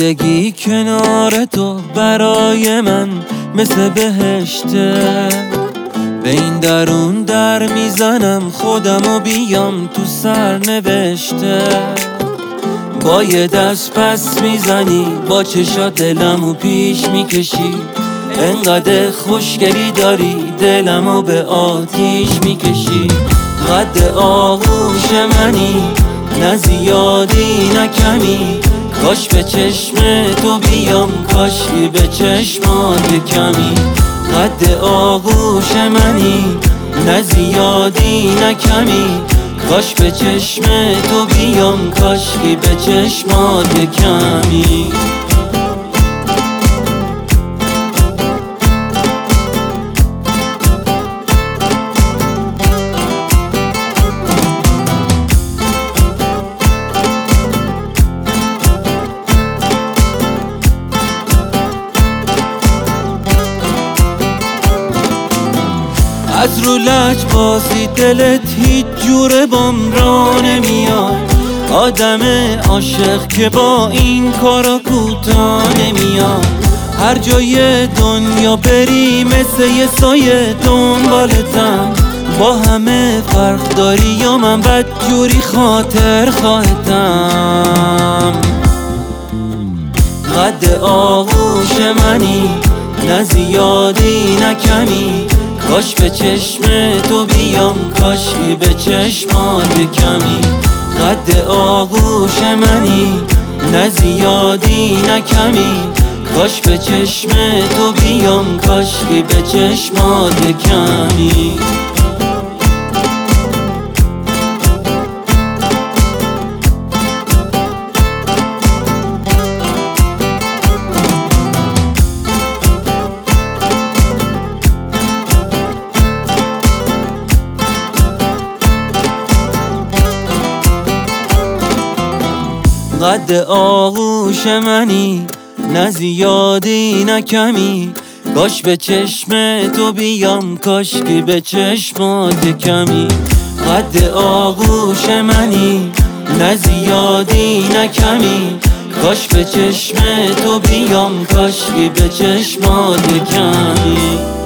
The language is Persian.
زندگی کنار تو برای من مثل بهشته. به این درون در میزنم خودمو بیام تو سرنوشته. با یه دست پس میزنی، با چشات دلمو پیش میکشی. انقدر خوشگلی داری دلمو به آتیش میکشی. قد آغوش منی، نه زیادی نه کمی. کاش به چشم تو بیام، کاشکی به چشمات کمی. قد آغوش منی، نه زیادی نه کمی. کاش به چشم تو بیام، کاشکی به چشمات کمی. از رو لج بازی دلت هیچ جوره بام را نمیاد. آدم عاشق که با این کارا کوتاه نمیاد. هر جای دنیا بری مثل یه سایه دنبالتم. با همه فرق داری یا من بد جوری خاطر خواهتم. قد آغوش منی، نه زیادی نه کمی. کاش به چشم تو بیام، کاشکی به چشمات کمی. قد آغوش منی، نه زیادی نه کمی. کاش به چشم تو بیام، کاشکی به چشمات کمی. قد آغوش منی، نه زیادی نه کمی. کاش به چشم تو بیام، کاشکی به چشمات کمی. قد آغوش منی، نه زیادی نه کمی. کاش به چشم تو بیام، کاشکی به چشمات کمی.